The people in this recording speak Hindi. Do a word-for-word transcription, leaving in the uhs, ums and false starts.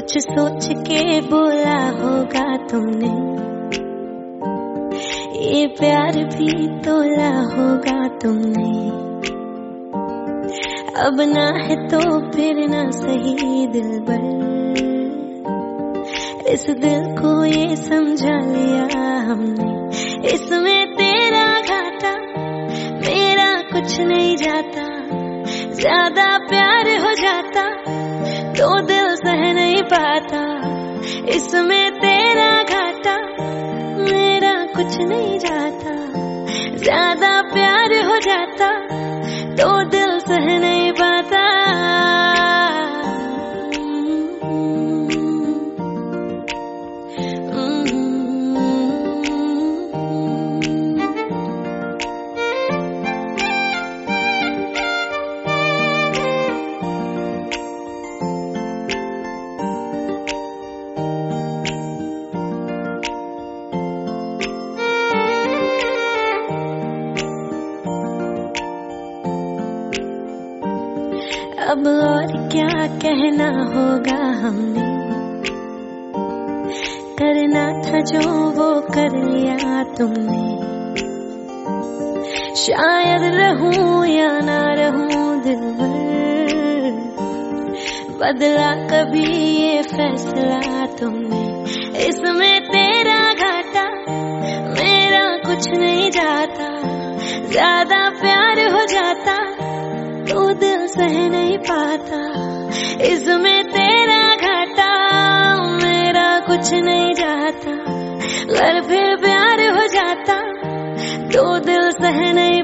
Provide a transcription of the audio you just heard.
कुछ सोच के बोला होगा तुमने, ये प्यार भी तोला होगा तुमने। अब ना है तो फिर ना सही दिलबर, इस दिल को ये समझा लिया हमने। इसमें तेरा घाटा मेरा कुछ नहीं जाता, ज्यादा प्यार हो जाता तो दिल सह नहीं पाता। इसमें तेरा घाटा मेरा कुछ नहीं जाता, ज्यादा प्यार हो जाता तो दिल सह नहीं पाता। अब और क्या कहना होगा हमने, करना था जो वो कर लिया तुमने। शायद रहूं या ना रहूं दिलबर, बदला कभी ये फैसला तुमने। इसमें तेरा घाटा मेरा कुछ नहीं जाता, ज्यादा प्यार हो जाता तो दिल सह नहीं पाता। इसमें तेरा घाटा मेरा कुछ नहीं जाता, अगर फिर प्यार हो जाता तो दिल सह नहीं